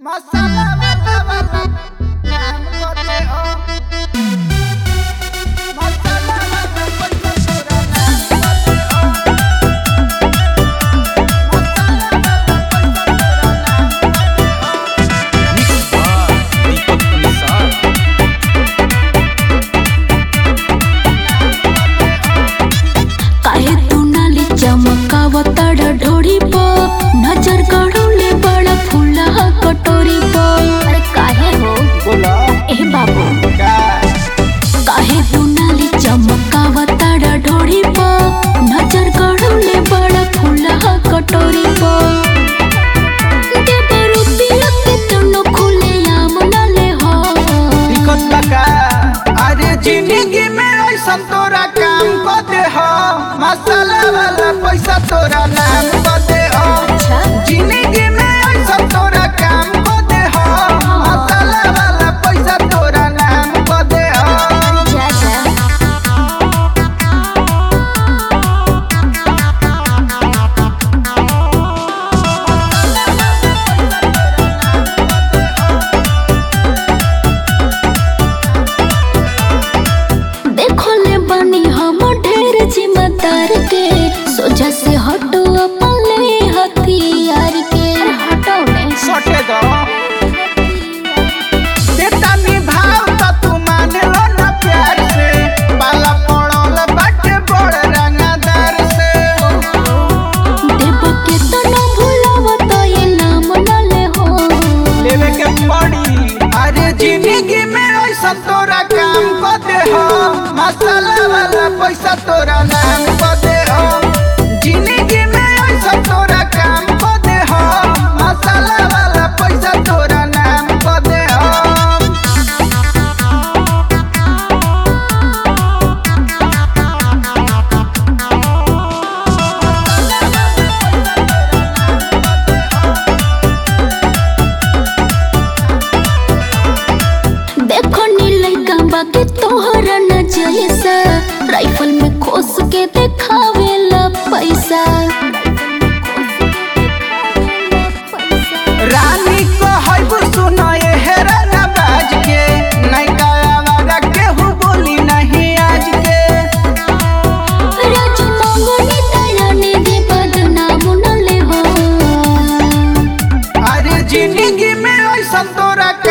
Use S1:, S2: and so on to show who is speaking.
S1: मसाला वाला वाला नाम बोले हो मसाला वाला पैसा तोरा नाम बोले हो मसाला वाला पैसा तोरा नाम
S2: काहे तू नाली चमकावताड़ ढोड़ी पो नजर गड़ौले बड़ा फूला कटोरी पो। अरे काहे हो
S1: बोला
S2: ए बाबू
S1: का
S2: काहे तू नाली चमकावताड़ ढोड़ी पो नजर गड़ौले बड़ा फूला कटोरी पो। देवरुतिया के तनो खुले आम नाले हो
S1: दिक्कत लगा अरे जिंदगी में ऐसा तोरा काम को दे हो मसाला वाला पैसा तोरा नाम को दे हो
S2: अच्छा
S1: जिंदगी में ऐसा तोरा काम को दे हो मसाला वाला पैसा तोरा नाम को दे हो
S2: जा जा देखो ले बनी हम ढेर जिम्मेदार के सोचा से हटो अपने हथियार के हटो ने
S1: सोटे दो देता निभाव तो तू मान लो ना प्यार से बाला पड़ोल बाटे बड़ रंगदार से
S2: देव के तो न भूलाव तो ये नाम न ले हो
S1: लेवे के पड़ी अरे जिंदगी में ऐसा तोरा काम को दे हो मसाला वाला पैसा तोरा नाम को दे हो जिंदगी में ऐसा तोरा काम को दे हो मसाला वाला पैसा तोरा नाम को दे हो
S2: देखो नीले कांबा के तोहरा न जैसा राइफल में खोस के देखावेला पैसा
S1: रानी को हईब सुनो ये हेराना बाज के नहीं कावारा केहू बोली नहीं आज के
S2: राजू मंगनी दया निधि बदनाम न ले हो
S1: अरे जिंदगी में ऐसा तोरा